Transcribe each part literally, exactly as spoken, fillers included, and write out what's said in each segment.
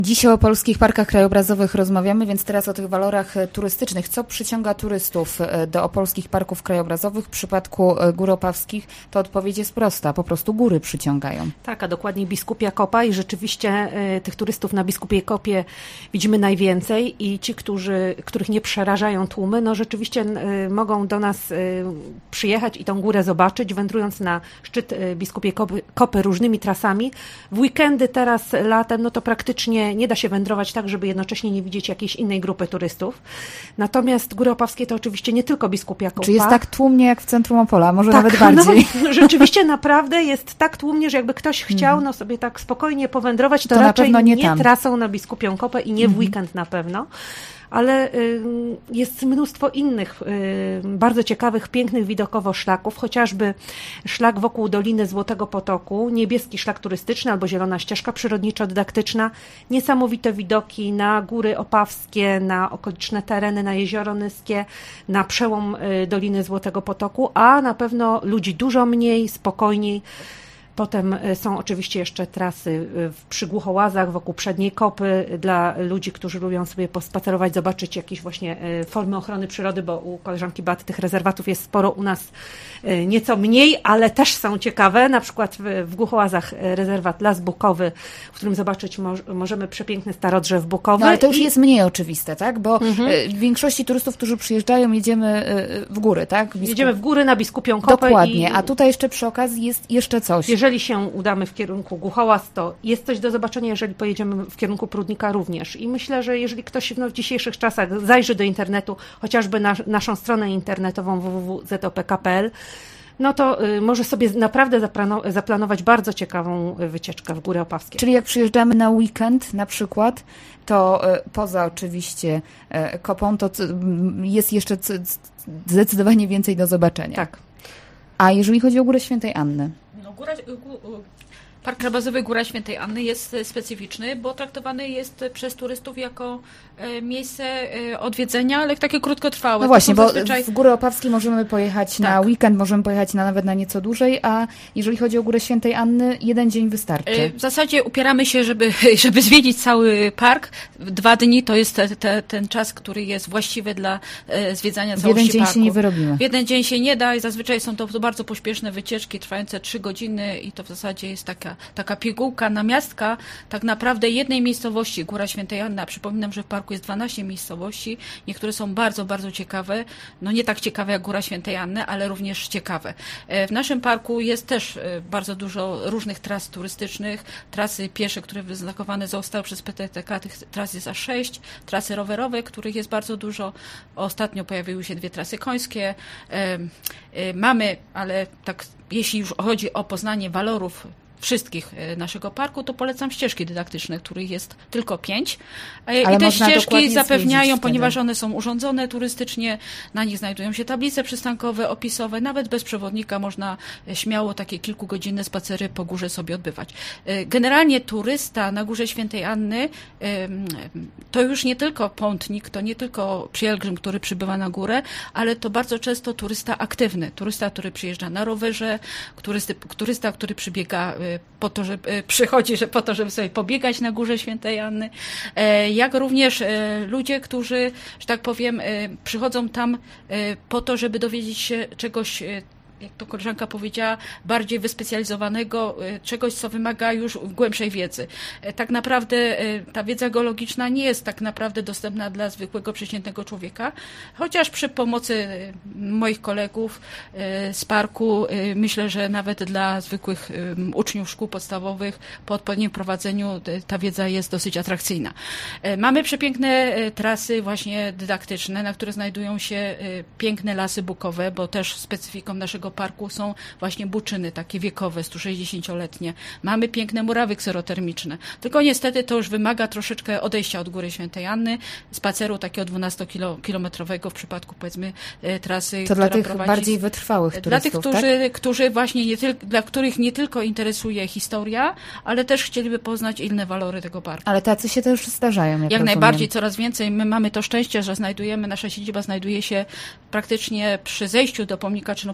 Dzisiaj o polskich parkach krajobrazowych rozmawiamy, więc teraz o tych walorach turystycznych. Co przyciąga turystów do opolskich parków krajobrazowych? W przypadku Gór Opawskich to odpowiedź jest prosta, po prostu góry przyciągają. Tak, a dokładnie Biskupia Kopa i rzeczywiście y, tych turystów na Biskupiej Kopie widzimy najwięcej i ci, którzy, których nie przerażają tłumy, no rzeczywiście y, mogą do nas y, przyjechać i tą górę zobaczyć, wędrując na szczyt y, Biskupiej Kopy, Kopy różnymi trasami. W weekendy teraz latem, no to praktycznie nie da się wędrować tak, żeby jednocześnie nie widzieć jakiejś innej grupy turystów. Natomiast Góry Opawskie to oczywiście nie tylko Biskupia Kopa. Czy jest tak tłumnie jak w centrum Opola, może tak, nawet bardziej? No, rzeczywiście naprawdę jest tak tłumnie, że jakby ktoś chciał mm. no sobie tak spokojnie powędrować, to, to raczej na pewno nie, nie tam. trasą na Biskupią Kopę i nie mm. w weekend na pewno. Ale y, jest mnóstwo innych y, bardzo ciekawych, pięknych widokowo szlaków, chociażby szlak wokół Doliny Złotego Potoku, niebieski szlak turystyczny albo zielona ścieżka przyrodniczo-dydaktyczna, niesamowite widoki na Góry Opawskie, na okoliczne tereny, na Jezioro Nyskie, na przełom y, Doliny Złotego Potoku, a na pewno ludzi dużo mniej, spokojniej. Potem są oczywiście jeszcze trasy przy Głuchołazach, wokół Przedniej Kopy, dla ludzi, którzy lubią sobie pospacerować, zobaczyć jakieś właśnie formy ochrony przyrody, bo u koleżanki Beaty tych rezerwatów jest sporo, u nas nieco mniej, ale też są ciekawe. Na przykład w Głuchołazach rezerwat Las Bukowy, w którym zobaczyć mo- możemy przepiękny starodrzew bukowy. No, ale to już I... jest mniej oczywiste, tak? Bo mhm. w większości turystów, którzy przyjeżdżają, jedziemy w góry, tak? Biskup... Jedziemy w góry na Biskupią Kopę. Dokładnie, i... a tutaj jeszcze przy okazji jest jeszcze coś. Jeżeli się udamy w kierunku Głuchołaz, to jest coś do zobaczenia, jeżeli pojedziemy w kierunku Prudnika również. I myślę, że jeżeli ktoś no, w dzisiejszych czasach zajrzy do internetu, chociażby na naszą stronę internetową w w w kropka z o p k kropka p l, no to y, może sobie naprawdę zaplano- zaplanować bardzo ciekawą wycieczkę w Góry Opawskie. Czyli jak przyjeżdżamy na weekend na przykład, to y, poza oczywiście y, Kopą, to c- jest jeszcze c- c- zdecydowanie więcej do zobaczenia. Tak. A jeżeli chodzi o Górę Świętej Anny? No, góra, Park krajobrazowy Góra Świętej Anny jest specyficzny, bo traktowany jest przez turystów jako miejsce odwiedzenia, ale takie krótkotrwałe. No właśnie, bo zazwyczaj... w Góry Opawskie możemy pojechać tak. na weekend, możemy pojechać na nawet na nieco dłużej, a jeżeli chodzi o Górę Świętej Anny, jeden dzień wystarczy. W zasadzie upieramy się, żeby, żeby zwiedzić cały park. Dwa dni to jest te, te, ten czas, który jest właściwy dla zwiedzania całości parku. W jeden dzień się nie wyrobimy. W jeden dzień się nie da i zazwyczaj są to bardzo pośpieszne wycieczki trwające trzy godziny i to w zasadzie jest taka, taka pigułka, namiastka tak naprawdę jednej miejscowości, Góra Świętej Anny. Przypominam, że w parku jest dwanaście miejscowości. Niektóre są bardzo, bardzo ciekawe. No nie tak ciekawe jak Góra Świętej Anny, ale również ciekawe. W naszym parku jest też bardzo dużo różnych tras turystycznych. Trasy piesze, które wyznakowane zostały przez P T T K, tych tras jest aż sześć. Trasy rowerowe, których jest bardzo dużo. Ostatnio pojawiły się dwie trasy końskie. Mamy, ale tak jeśli już chodzi o poznanie walorów wszystkich naszego parku, to polecam ścieżki dydaktyczne, których jest tylko pięć. Ale I te ścieżki zapewniają, wtedy. ponieważ one są urządzone turystycznie, na nich znajdują się tablice przystankowe, opisowe, nawet bez przewodnika można śmiało takie kilkugodzinne spacery po górze sobie odbywać. Generalnie turysta na Górze Świętej Anny to już nie tylko pątnik, to nie tylko pielgrzym, który przybywa na górę, ale to bardzo często turysta aktywny, turysta, który przyjeżdża na rowerze, turysty, turysta, który przybiega po to, że przychodzi, że po to, żeby sobie pobiegać na Górze Świętej Anny, jak również ludzie, którzy, że tak powiem, przychodzą tam po to, żeby dowiedzieć się czegoś, jak to koleżanka powiedziała, bardziej wyspecjalizowanego, czegoś, co wymaga już głębszej wiedzy. Tak naprawdę ta wiedza geologiczna nie jest tak naprawdę dostępna dla zwykłego, przeciętnego człowieka, chociaż przy pomocy moich kolegów z parku myślę, że nawet dla zwykłych uczniów szkół podstawowych po odpowiednim prowadzeniu ta wiedza jest dosyć atrakcyjna. Mamy przepiękne trasy właśnie dydaktyczne, na które znajdują się piękne lasy bukowe, bo też specyfiką naszego parku są właśnie buczyny takie wiekowe, sto sześćdziesięcioletnie. Mamy piękne murawy kserotermiczne. Tylko niestety to już wymaga troszeczkę odejścia od Góry Świętej Anny, spaceru takiego dwunastokilometrowego w przypadku powiedzmy trasy, to która dla tych prowadzi... bardziej wytrwałych turystów, Dla tych, którzy, tak? którzy właśnie nie tylko, dla których nie tylko interesuje historia, ale też chcieliby poznać inne walory tego parku. Ale tacy się też zdarzają, jak Jak rozumiem. najbardziej, coraz więcej. My mamy to szczęście, że znajdujemy, nasza siedziba znajduje się praktycznie przy zejściu do pomnika czynopowstańczego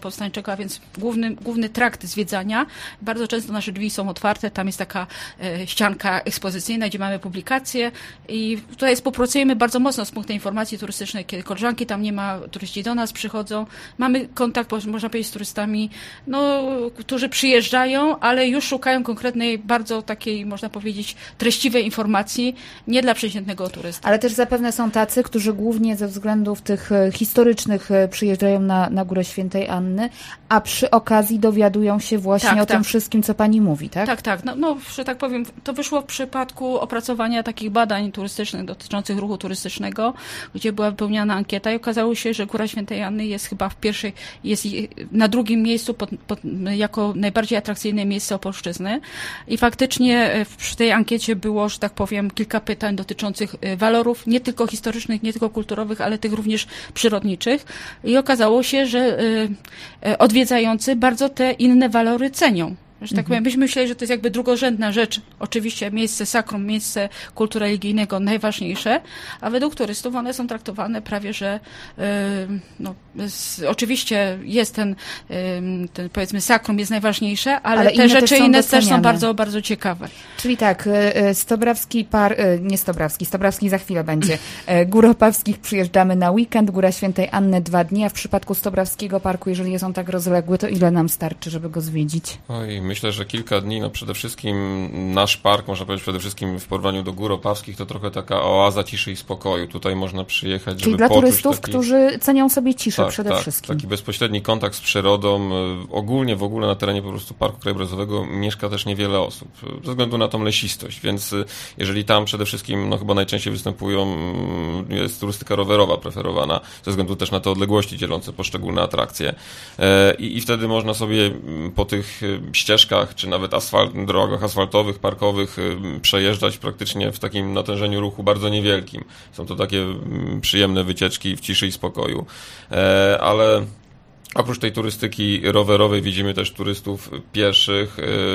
Potoka, więc główny, główny trakt zwiedzania. Bardzo często nasze drzwi są otwarte, tam jest taka e, ścianka ekspozycyjna, gdzie mamy publikacje i tutaj współpracujemy bardzo mocno z punktem informacji turystycznej, kiedy koleżanki tam nie ma, turyści do nas przychodzą. Mamy kontakt, można powiedzieć, z turystami, no, którzy przyjeżdżają, ale już szukają konkretnej, bardzo takiej, można powiedzieć, treściwej informacji, nie dla przeciętnego turysty. Ale też zapewne są tacy, którzy głównie ze względów tych historycznych przyjeżdżają na, na Górę Świętej Anny, a przy okazji dowiadują się właśnie tak, o tak. tym wszystkim, co pani mówi, tak? Tak, tak. No, no, że tak powiem, to wyszło w przypadku opracowania takich badań turystycznych dotyczących ruchu turystycznego, gdzie była wypełniana ankieta i okazało się, że Góra Świętej Anny jest chyba w pierwszej, jest na drugim miejscu pod, pod, jako najbardziej atrakcyjne miejsce Opolszczyzny i faktycznie przy tej ankiecie było, że tak powiem, kilka pytań dotyczących walorów, nie tylko historycznych, nie tylko kulturowych, ale tych również przyrodniczych i okazało się, że odwiedzający bardzo te inne walory cenią. Że tak powiem, byśmy myśleli, że to jest jakby drugorzędna rzecz. Oczywiście miejsce sakrum, miejsce kultu religijnego najważniejsze, a według turystów one są traktowane prawie, że yy, no, z, oczywiście jest ten, yy, ten, powiedzmy, sakrum jest najważniejsze, ale, ale te rzeczy inne też są bardzo, bardzo ciekawe. Czyli tak, Stobrawski par, nie Stobrawski, Stobrawski za chwilę będzie. Góropawskich przyjeżdżamy na weekend, Góra Świętej Anny dwa dni, a w przypadku Stobrawskiego Parku, jeżeli jest on tak rozległy, to ile nam starczy, żeby go zwiedzić? Oj, myślę, że kilka dni, no przede wszystkim nasz park, można powiedzieć przede wszystkim w porównaniu do Gór Opawskich, to trochę taka oaza ciszy i spokoju. Tutaj można przyjechać, Czyli żeby dla poczuć turystów, taki... którzy cenią sobie ciszę tak, przede tak, wszystkim. Taki bezpośredni kontakt z przyrodą. Ogólnie w ogóle na terenie po prostu Parku Krajobrazowego mieszka też niewiele osób, ze względu na tą lesistość, więc jeżeli tam przede wszystkim, no chyba najczęściej występują, jest turystyka rowerowa preferowana, ze względu też na te odległości dzielące poszczególne atrakcje. I, i wtedy można sobie po tych ścieżkach, czy nawet asfalt, drogach asfaltowych, parkowych przejeżdżać praktycznie w takim natężeniu ruchu bardzo niewielkim. Są to takie przyjemne wycieczki w ciszy i spokoju. Ale oprócz tej turystyki rowerowej widzimy też turystów pieszych.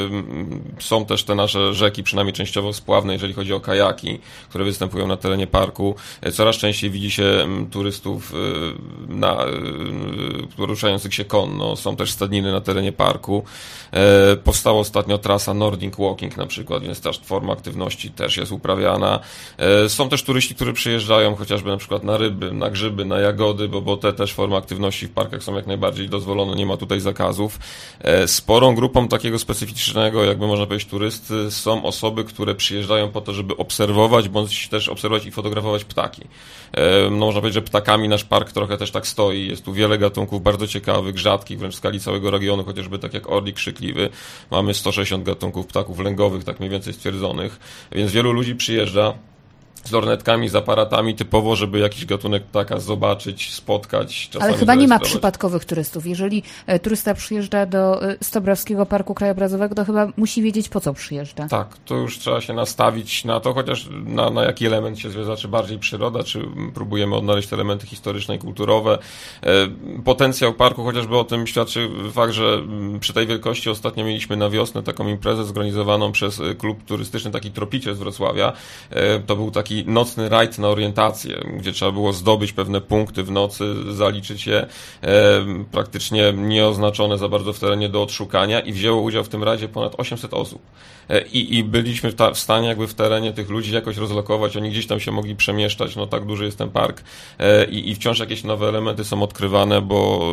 Są też te nasze rzeki, przynajmniej częściowo spławne, jeżeli chodzi o kajaki, które występują na terenie parku. Coraz częściej widzi się turystów na, poruszających się konno. Są też stadniny na terenie parku. Powstała ostatnio trasa Nordic Walking na przykład, więc ta forma aktywności też jest uprawiana. Są też turyści, którzy przyjeżdżają chociażby na przykład na ryby, na grzyby, na jagody, bo, bo te też formy aktywności w parkach są jak najbardziej bardziej dozwolone, nie ma tutaj zakazów. Sporą grupą takiego specyficznego, jakby można powiedzieć, turysty są osoby, które przyjeżdżają po to, żeby obserwować, bądź też obserwować i fotografować ptaki. No, można powiedzieć, że ptakami nasz park trochę też tak stoi. Jest tu wiele gatunków bardzo ciekawych, rzadkich, wręcz w skali całego regionu, chociażby tak jak orlik krzykliwy. Mamy sto sześćdziesiąt gatunków ptaków lęgowych, tak mniej więcej stwierdzonych, więc wielu ludzi przyjeżdża z lornetkami, z aparatami typowo, żeby jakiś gatunek ptaka zobaczyć, spotkać. Ale chyba nie ma przypadkowych turystów. Jeżeli e, turysta przyjeżdża do e, Stobrawskiego Parku Krajobrazowego, to chyba musi wiedzieć, po co przyjeżdża. Tak, to już trzeba się nastawić na to, chociaż na, na jaki element się zwiedza, czy bardziej przyroda, czy próbujemy odnaleźć te elementy historyczne i kulturowe. E, potencjał parku, chociażby o tym świadczy fakt, że przy tej wielkości ostatnio mieliśmy na wiosnę taką imprezę zorganizowaną przez klub turystyczny, taki Tropicie z Wrocławia. E, to był taki nocny rajd na orientację, gdzie trzeba było zdobyć pewne punkty w nocy, zaliczyć je e, praktycznie nieoznaczone za bardzo w terenie do odszukania i wzięło udział w tym rajdzie ponad osiemset osób. E, i, I byliśmy w, ta, w stanie jakby w terenie tych ludzi jakoś rozlokować, oni gdzieś tam się mogli przemieszczać, no tak duży jest ten park e, i, i wciąż jakieś nowe elementy są odkrywane, bo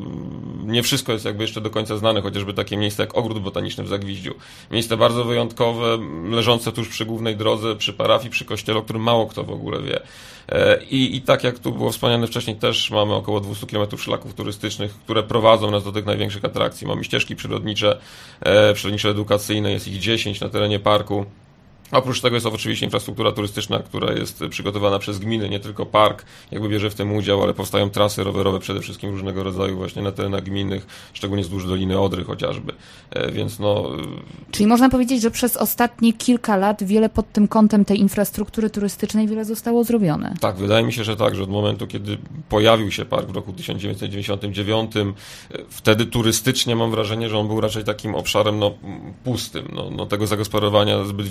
e, nie wszystko jest jakby jeszcze do końca znane, chociażby takie miejsce jak Ogród Botaniczny w Zagwiździu. Miejsce bardzo wyjątkowe, leżące tuż przy głównej drodze, przy parafii, przy kościele, o którym mało kto w ogóle wie. I, I tak jak tu było wspomniane wcześniej, też mamy około dwieście kilometrów szlaków turystycznych, które prowadzą nas do tych największych atrakcji. Mamy ścieżki przyrodnicze, przyrodnicze edukacyjne, jest ich dziesięć na terenie parku. Oprócz tego jest oczywiście infrastruktura turystyczna, która jest przygotowana przez gminy, nie tylko park jakby bierze w tym udział, ale powstają trasy rowerowe przede wszystkim różnego rodzaju właśnie na terenach gminnych, szczególnie wzdłuż Doliny Odry chociażby, więc no... Czyli można powiedzieć, że przez ostatnie kilka lat wiele pod tym kątem tej infrastruktury turystycznej wiele zostało zrobione. Tak, wydaje mi się, że tak, że od momentu, kiedy pojawił się park w roku tysiąc dziewięćset dziewięćdziesiątym dziewiątym, wtedy turystycznie mam wrażenie, że on był raczej takim obszarem no, pustym, no, no tego zagospodarowania zbyt wiele nie było.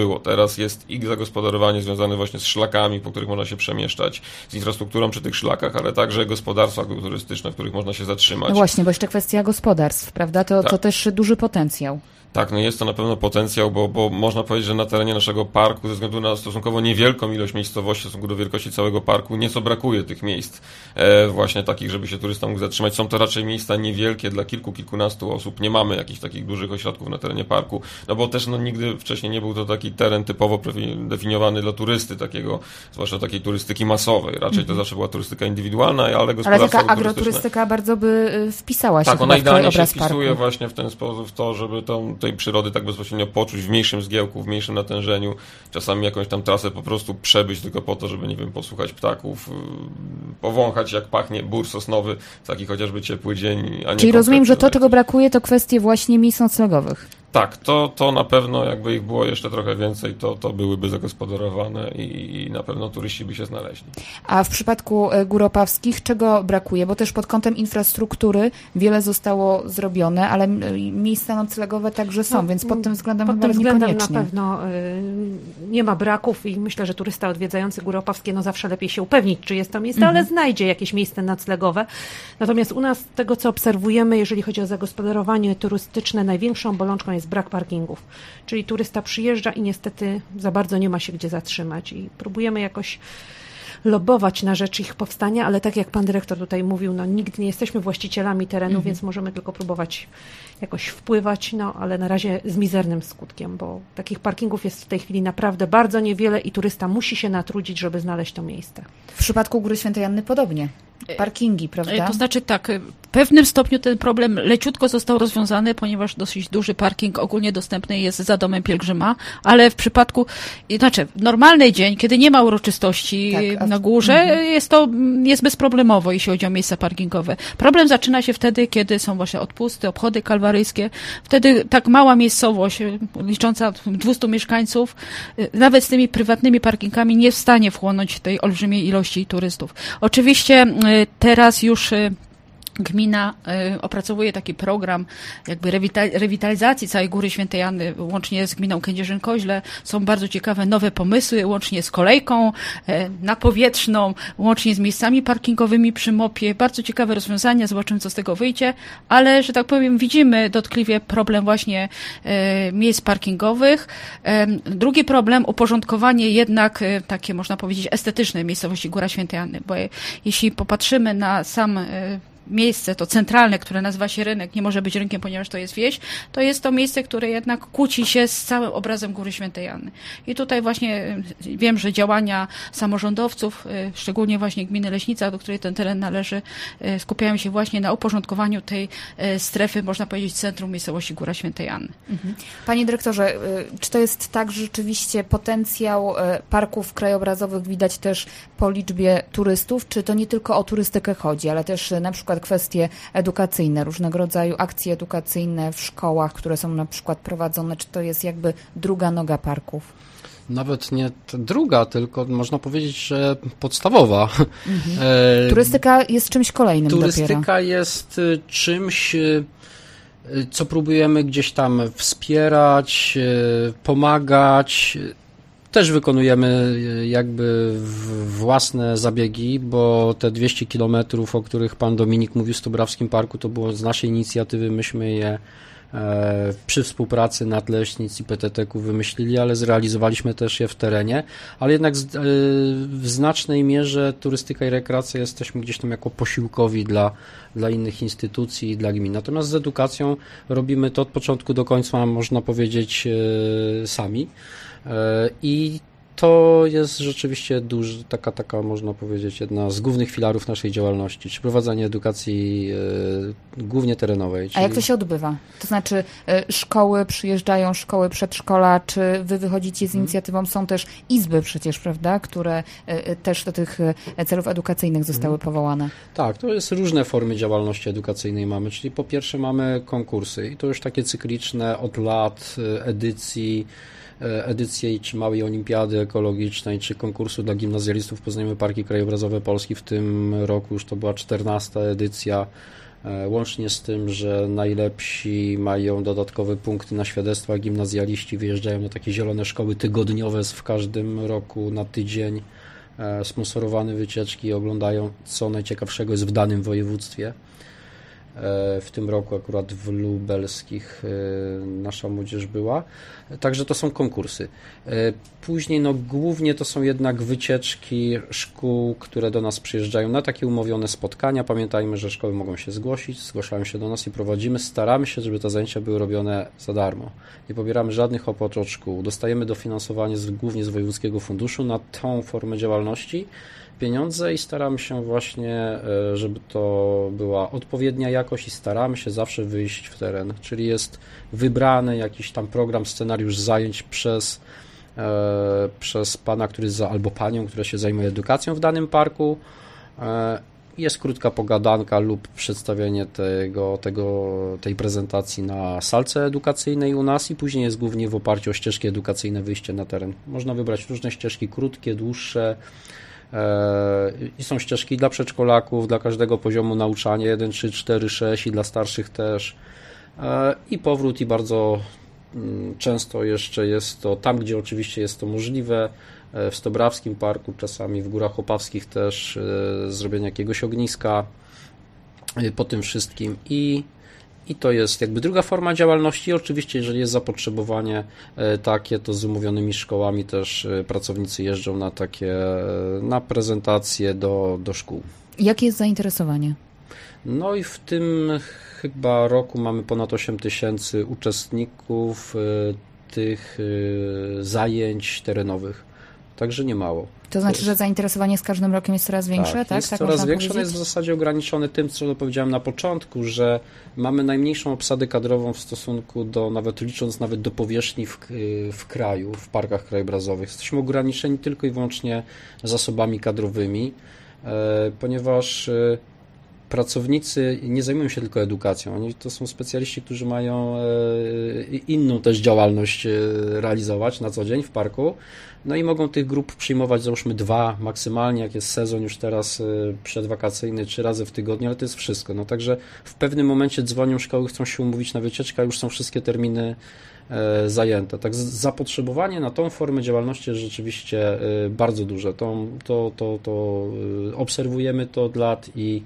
było. Teraz jest i zagospodarowanie związane właśnie z szlakami, po których można się przemieszczać, z infrastrukturą przy tych szlakach, ale także gospodarstwa turystyczne, w których można się zatrzymać. No właśnie, bo jeszcze kwestia gospodarstw, prawda? To, tak. to też duży potencjał. Tak, no jest to na pewno potencjał, bo, bo można powiedzieć, że na terenie naszego parku, ze względu na stosunkowo niewielką ilość miejscowości, w stosunku do wielkości całego parku, nieco brakuje tych miejsc e, właśnie takich, żeby się turysta mógł zatrzymać. Są to raczej miejsca niewielkie dla kilku, kilkunastu osób. Nie mamy jakichś takich dużych ośrodków na terenie parku, no bo też no, nigdy wcześniej nie był to taki teren typowo definiowany dla turysty, takiego, zwłaszcza takiej turystyki masowej. Raczej mm. to zawsze była turystyka indywidualna, ale gospodarstwa Ale taka agroturystyka bardzo by wpisała się tak, chyba ona w idealnie się obraz wpisuje parku. właśnie w ten sposób, w to, żeby tą, tej przyrody tak bezpośrednio poczuć w mniejszym zgiełku, w mniejszym natężeniu, czasami jakąś tam trasę po prostu przebyć tylko po to, żeby, nie wiem, posłuchać ptaków, powąchać jak pachnie bór sosnowy, taki chociażby ciepły dzień, a nie Czyli rozumiem, że to, jakiś... czego brakuje, to kwestie właśnie miejsc noclegowych. Tak, to, to na pewno jakby ich było jeszcze trochę więcej, to, to byłyby zagospodarowane i, i na pewno turyści by się znaleźli. A w przypadku Gór Opawskich czego brakuje? Bo też pod kątem infrastruktury wiele zostało zrobione, ale miejsca noclegowe także są, no, więc pod tym względem pod chyba tym względem niekoniecznie. na pewno y, nie ma braków i myślę, że turysta odwiedzający Góry Opawskie no zawsze lepiej się upewnić, czy jest to miejsce, mhm. ale znajdzie jakieś miejsce noclegowe. Natomiast u nas, z tego co obserwujemy, jeżeli chodzi o zagospodarowanie turystyczne, największą bolączką jest brak parkingów. Czyli turysta przyjeżdża i niestety za bardzo nie ma się gdzie zatrzymać i próbujemy jakoś lobbować na rzecz ich powstania, ale tak jak pan dyrektor tutaj mówił, no nigdy nie jesteśmy właścicielami terenu, mhm. więc możemy tylko próbować jakoś wpływać, no ale na razie z mizernym skutkiem, bo takich parkingów jest w tej chwili naprawdę bardzo niewiele i turysta musi się natrudzić, żeby znaleźć to miejsce. W przypadku Góry Świętej Anny podobnie. Parkingi, prawda? To znaczy tak, w pewnym stopniu ten problem leciutko został rozwiązany, ponieważ dosyć duży parking ogólnie dostępny jest za domem pielgrzyma, ale w przypadku, znaczy w normalny dzień, kiedy nie ma uroczystości tak, na górze, mhm. jest to jest bezproblemowo, jeśli chodzi o miejsca parkingowe. Problem zaczyna się wtedy, kiedy są właśnie odpusty, obchody kalwaryjskie. Wtedy tak mała miejscowość, licząca dwieście mieszkańców, nawet z tymi prywatnymi parkingami nie jest w stanie wchłonąć tej olbrzymiej ilości turystów. Oczywiście teraz już gmina y, opracowuje taki program jakby rewita- rewitalizacji całej Góry Świętej Anny, łącznie z gminą Kędzierzyn-Koźle. Są bardzo ciekawe nowe pomysły, łącznie z kolejką y, napowietrzną, łącznie z miejscami parkingowymi przy mopie. Bardzo ciekawe rozwiązania, zobaczymy, co z tego wyjdzie, ale, że tak powiem, widzimy dotkliwie problem właśnie y, miejsc parkingowych. Y, drugi problem, uporządkowanie jednak y, takie, można powiedzieć, estetyczne miejscowości Góra Świętej Anny, bo y, jeśli popatrzymy na sam y, miejsce, to centralne, które nazywa się rynek, nie może być rynkiem, ponieważ to jest wieś, to jest to miejsce, które jednak kłóci się z całym obrazem Góry Świętej Anny. I tutaj właśnie wiem, że działania samorządowców, szczególnie właśnie gminy Leśnica, do której ten teren należy, skupiają się właśnie na uporządkowaniu tej strefy, można powiedzieć, centrum miejscowości Góra Świętej Anny. Mhm. Panie dyrektorze, czy to jest tak, że rzeczywiście potencjał parków krajobrazowych widać też po liczbie turystów, czy to nie tylko o turystykę chodzi, ale też na przykład kwestie edukacyjne, różnego rodzaju akcje edukacyjne w szkołach, które są na przykład prowadzone, czy to jest jakby druga noga parków? Nawet nie druga, tylko można powiedzieć, że podstawowa. Mhm. E, turystyka jest czymś kolejnym Turystyka dopiero. jest czymś, co próbujemy gdzieś tam wspierać, pomagać. Też wykonujemy jakby własne zabiegi, bo te dwieście kilometrów, o których pan Dominik mówił w Stobrawskim Parku, to było z naszej inicjatywy, myśmy je przy współpracy Nadleśnic i P T T K wymyślili, ale zrealizowaliśmy też je w terenie, ale jednak w znacznej mierze turystyka i rekreacja jesteśmy gdzieś tam jako posiłkowi dla, dla innych instytucji i dla gmin. Natomiast z edukacją robimy to od początku do końca, można powiedzieć, sami. I to jest rzeczywiście duży, taka, taka można powiedzieć, jedna z głównych filarów naszej działalności, czy prowadzenie edukacji e, głównie terenowej. Czyli... A jak to się odbywa? To znaczy e, szkoły przyjeżdżają, szkoły, przedszkola, czy wy wychodzicie z inicjatywą? Są też izby przecież, prawda, które e, też do tych celów edukacyjnych zostały powołane. Tak, to jest różne formy działalności edukacyjnej mamy, czyli po pierwsze mamy konkursy i to już takie cykliczne od lat edycji, edycję czy małej olimpiady ekologicznej, czy konkursu dla gimnazjalistów Poznajemy Parki Krajobrazowe Polski. W tym roku już to była czternasta edycja. Łącznie z tym, że najlepsi mają dodatkowe punkty na świadectwa, gimnazjaliści wyjeżdżają na takie zielone szkoły tygodniowe w każdym roku na tydzień, sponsorowane wycieczki, oglądają co najciekawszego jest w danym województwie. W tym roku akurat w lubelskich nasza młodzież była. Także to są konkursy. Później no głównie to są jednak wycieczki szkół, które do nas przyjeżdżają na takie umówione spotkania. Pamiętajmy, że szkoły mogą się zgłosić, zgłaszają się do nas i prowadzimy. Staramy się, żeby te zajęcia były robione za darmo. Nie pobieramy żadnych opłat od szkół. Dostajemy dofinansowanie z, głównie z Wojewódzkiego Funduszu na tą formę działalności pieniądze i staramy się właśnie, żeby to była odpowiednia jakość i staramy się zawsze wyjść w teren, czyli jest wybrany jakiś tam program, scenariusz zajęć przez, e, przez pana, który za, albo panią, która się zajmuje edukacją w danym parku. E, jest krótka pogadanka lub przedstawienie tego, tego, tej prezentacji na salce edukacyjnej u nas i później jest głównie w oparciu o ścieżki edukacyjne wyjście na teren. Można wybrać różne ścieżki, krótkie, dłuższe. I są ścieżki dla przedszkolaków, dla każdego poziomu nauczania, jeden, trzy, cztery, sześć i dla starszych też. I powrót i bardzo często jeszcze jest to tam, gdzie oczywiście jest to możliwe, w Stobrawskim Parku, czasami w Górach Opawskich też zrobienie jakiegoś ogniska po tym wszystkim i I to jest jakby druga forma działalności. Oczywiście, jeżeli jest zapotrzebowanie takie, to z umówionymi szkołami też pracownicy jeżdżą na takie, na prezentacje do, do szkół. Jakie jest zainteresowanie? No i w tym chyba roku mamy ponad osiem tysięcy uczestników tych zajęć terenowych. Także nie mało. To znaczy, że zainteresowanie z każdym rokiem jest coraz większe, tak? tak? Jest tak coraz większe, powiedzieć? jest w zasadzie ograniczone tym, co powiedziałem na początku, że mamy najmniejszą obsadę kadrową w stosunku do, nawet licząc nawet do powierzchni w, w kraju, w parkach krajobrazowych. Jesteśmy ograniczeni tylko i wyłącznie zasobami kadrowymi, e, ponieważ e, pracownicy nie zajmują się tylko edukacją. Oni to są specjaliści, którzy mają e, inną też działalność e, realizować na co dzień w parku. No i mogą tych grup przyjmować załóżmy dwa maksymalnie, jak jest sezon już teraz przedwakacyjny, trzy razy w tygodniu, ale to jest wszystko. No także w pewnym momencie dzwonią szkoły, chcą się umówić na wycieczkę, a już są wszystkie terminy e, zajęte. Tak zapotrzebowanie na tą formę działalności jest rzeczywiście e, bardzo duże. To, to, to, to e, obserwujemy to od lat i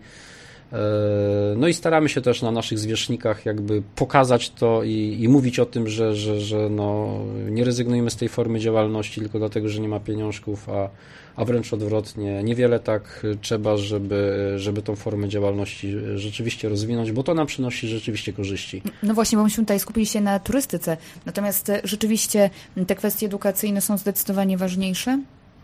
no i staramy się też na naszych zwierzchnikach jakby pokazać to i, i mówić o tym, że, że, że no nie rezygnujemy z tej formy działalności tylko dlatego, że nie ma pieniążków, a, a wręcz odwrotnie. Niewiele tak trzeba, żeby, żeby tą formę działalności rzeczywiście rozwinąć, bo to nam przynosi rzeczywiście korzyści. No właśnie, bo myśmy tutaj skupili się na turystyce. Natomiast rzeczywiście te kwestie edukacyjne są zdecydowanie ważniejsze?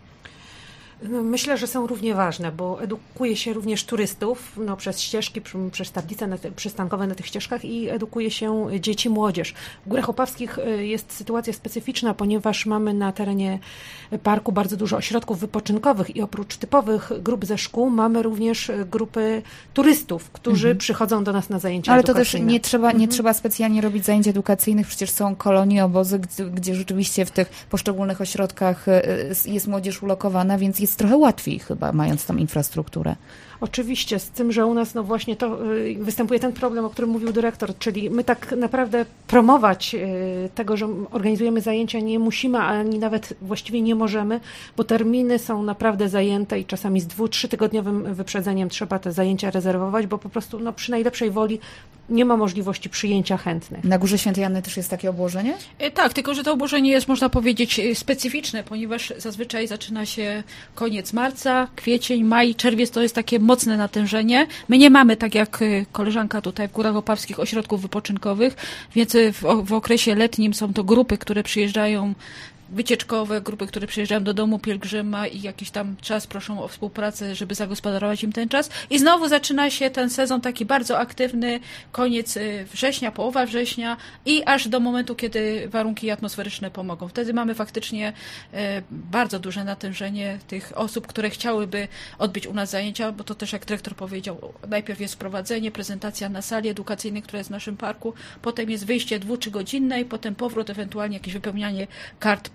Myślę, że są równie ważne, bo edukuje się również turystów no, przez ścieżki, przez tablice na te, przystankowe na tych ścieżkach i edukuje się dzieci, młodzież. W Górach Opawskich jest sytuacja specyficzna, ponieważ mamy na terenie parku bardzo dużo ośrodków wypoczynkowych i oprócz typowych grup ze szkół mamy również grupy turystów, którzy mhm. przychodzą do nas na zajęcia Ale edukacyjne. to też nie trzeba, nie mhm. trzeba specjalnie robić zajęć edukacyjnych, przecież są kolonie, obozy, gdzie, gdzie rzeczywiście w tych poszczególnych ośrodkach jest młodzież ulokowana, więc jest trochę łatwiej chyba, mając tam infrastrukturę. Oczywiście, z tym, że u nas no właśnie to y, występuje ten problem, o którym mówił dyrektor, czyli my tak naprawdę promować y, tego, że organizujemy zajęcia nie musimy, ani nawet właściwie nie możemy, bo terminy są naprawdę zajęte i czasami z dwu-, trzytygodniowym wyprzedzeniem trzeba te zajęcia rezerwować, bo po prostu no, przy najlepszej woli nie ma możliwości przyjęcia chętnych. Na Górze Świętej Anny też jest takie obłożenie? E, tak, tylko że to obłożenie jest, można powiedzieć, specyficzne, ponieważ zazwyczaj zaczyna się koniec marca, kwiecień, maj, czerwiec to jest takie mocne natężenie. My nie mamy, tak jak koleżanka tutaj w Górach Opawskich, ośrodków wypoczynkowych, więc w, w okresie letnim są to grupy, które przyjeżdżają wycieczkowe, grupy, które przyjeżdżają do domu pielgrzyma i jakiś tam czas proszą o współpracę, żeby zagospodarować im ten czas. I znowu zaczyna się ten sezon taki bardzo aktywny, koniec września, połowa września i aż do momentu, kiedy warunki atmosferyczne pomogą. Wtedy mamy faktycznie bardzo duże natężenie tych osób, które chciałyby odbyć u nas zajęcia, bo to też, jak dyrektor powiedział, najpierw jest wprowadzenie, prezentacja na sali edukacyjnej, która jest w naszym parku, potem jest wyjście dwu-, trzygodzinne i potem powrót, ewentualnie jakieś wypełnianie kart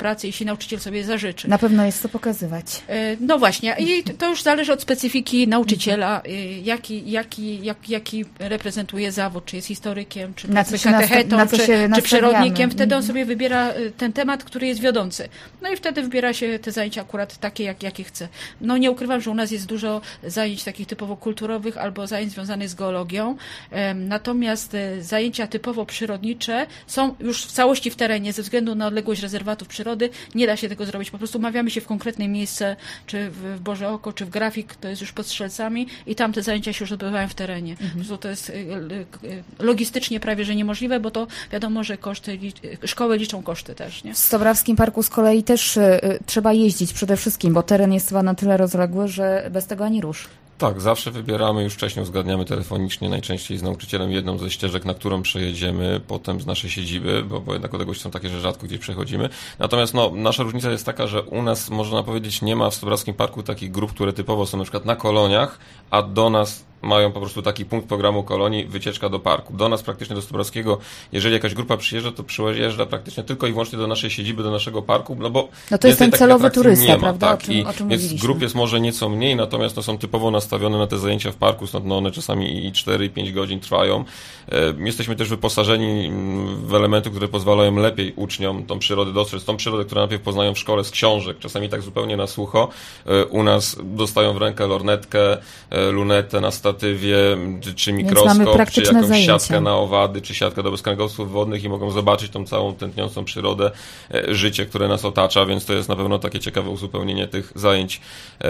pracy, jeśli nauczyciel sobie zażyczy. Na pewno jest co pokazywać. No właśnie, i to już zależy od specyfiki nauczyciela, jaki, jaki, jak, jaki reprezentuje zawód, czy jest historykiem, czy na co się katechetą, na co czy, się czy przyrodnikiem. Wtedy on mm-hmm. sobie wybiera ten temat, który jest wiodący. No i wtedy wybiera się te zajęcia akurat takie, jak, jakie chce. No nie ukrywam, że u nas jest dużo zajęć takich typowo kulturowych albo zajęć związanych z geologią. Natomiast zajęcia typowo przyrodnicze są już w całości w terenie, ze względu na odległość rezerwatów przyrody. Nie da się tego zrobić. Po prostu umawiamy się w konkretne miejsce, czy w Boże Oko, czy w Grafik, to jest już pod Strzelcami i tam te zajęcia się już odbywają w terenie. Mhm. To jest logistycznie prawie, że niemożliwe, bo to wiadomo, że koszty, szkoły liczą koszty też, nie? W Stobrawskim Parku z kolei też y, trzeba jeździć przede wszystkim, bo teren jest chyba na tyle rozległy, że bez tego ani rusz. Tak, zawsze wybieramy, już wcześniej uzgadniamy telefonicznie, najczęściej z nauczycielem jedną ze ścieżek, na którą przejedziemy potem z naszej siedziby, bo, bo jednak odległości są takie, że rzadko gdzieś przechodzimy. Natomiast no, nasza różnica jest taka, że u nas, można powiedzieć, nie ma w Stobrawskim Parku takich grup, które typowo są na przykład na koloniach, a do nas mają po prostu taki punkt programu kolonii, wycieczka do parku. Do nas praktycznie do Stobrawskiego, jeżeli jakaś grupa przyjeżdża, to przyjeżdża praktycznie tylko i wyłącznie do naszej siedziby, do naszego parku, no bo no to jest ten celowy turysta, nie ma, prawda? Tak? O czym, I o czym więc mówiliśmy. grup jest może nieco mniej, natomiast no, są typowo nastawione na te zajęcia w parku, stąd no, one czasami i cztery, i pięć godzin trwają. Jesteśmy też wyposażeni w elementy, które pozwalają lepiej uczniom tą przyrodę dostrzec, tą przyrodę, którą najpierw poznają w szkole z książek, czasami tak zupełnie na sucho. U nas dostają w rękę lornetkę, lunetę na statywie, czy mikroskop, czy jakąś zajęcia. siatkę na owady, czy siatkę do bezkręgowców wodnych i mogą zobaczyć tą całą tętniącą przyrodę, życie, które nas otacza, więc to jest na pewno takie ciekawe uzupełnienie tych zajęć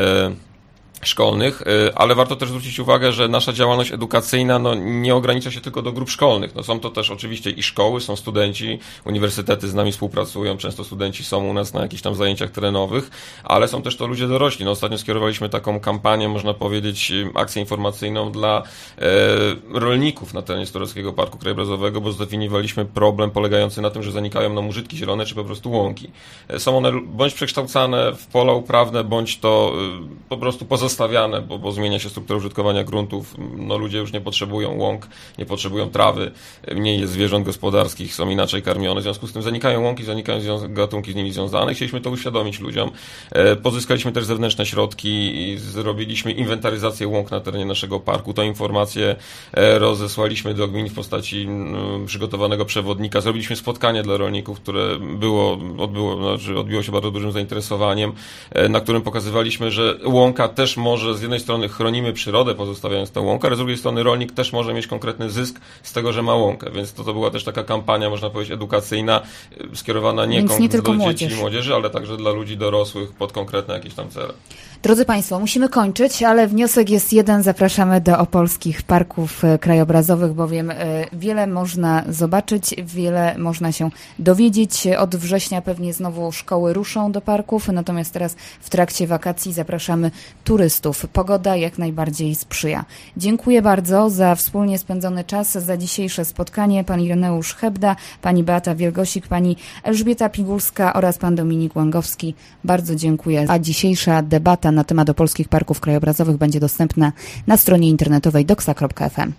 szkolnych, ale warto też zwrócić uwagę, że nasza działalność edukacyjna no, nie ogranicza się tylko do grup szkolnych. No, są to też oczywiście i szkoły, są studenci, uniwersytety z nami współpracują, często studenci są u nas na jakichś tam zajęciach terenowych, ale są też to ludzie dorośli. No, ostatnio skierowaliśmy taką kampanię, można powiedzieć, akcję informacyjną dla e, rolników na terenie Stobrawskiego Parku Krajobrazowego, bo zdefiniowaliśmy problem polegający na tym, że zanikają nam użytki zielone, czy po prostu łąki. Są one bądź przekształcane w pola uprawne, bądź to e, po prostu pozostawione Stawiane, bo, bo zmienia się struktura użytkowania gruntów. No, ludzie już nie potrzebują łąk, nie potrzebują trawy, mniej jest zwierząt gospodarskich, są inaczej karmione. W związku z tym zanikają łąki, zanikają zwią- gatunki z nimi związane. Chcieliśmy to uświadomić ludziom. E, pozyskaliśmy też zewnętrzne środki i zrobiliśmy inwentaryzację łąk na terenie naszego parku. Tą informację e, rozesłaliśmy do gmin w postaci m, przygotowanego przewodnika. Zrobiliśmy spotkanie dla rolników, które było, odbyło, znaczy odbiło się bardzo dużym zainteresowaniem, e, na którym pokazywaliśmy, że łąka też może z jednej strony chronimy przyrodę, pozostawiając tę łąkę, ale z drugiej strony rolnik też może mieć konkretny zysk z tego, że ma łąkę. Więc to, to była też taka kampania, można powiedzieć, edukacyjna, skierowana nie, nie tylko do młodzież. dzieci i młodzieży, ale także dla ludzi dorosłych pod konkretne jakieś tam cele. Drodzy Państwo, musimy kończyć, ale wniosek jest jeden. Zapraszamy do opolskich parków krajobrazowych, bowiem wiele można zobaczyć, wiele można się dowiedzieć. Od września pewnie znowu szkoły ruszą do parków, natomiast teraz w trakcie wakacji zapraszamy turystów. Pogoda jak najbardziej sprzyja. Dziękuję bardzo za wspólnie spędzony czas, za dzisiejsze spotkanie. Pan Ireneusz Hebda, pani Beata Wielgosik, pani Elżbieta Pigulska oraz pan Dominik Łągowski. Bardzo dziękuję. A dzisiejsza debata na temat opolskich parków krajobrazowych będzie dostępna na stronie internetowej doksa kropka ef em.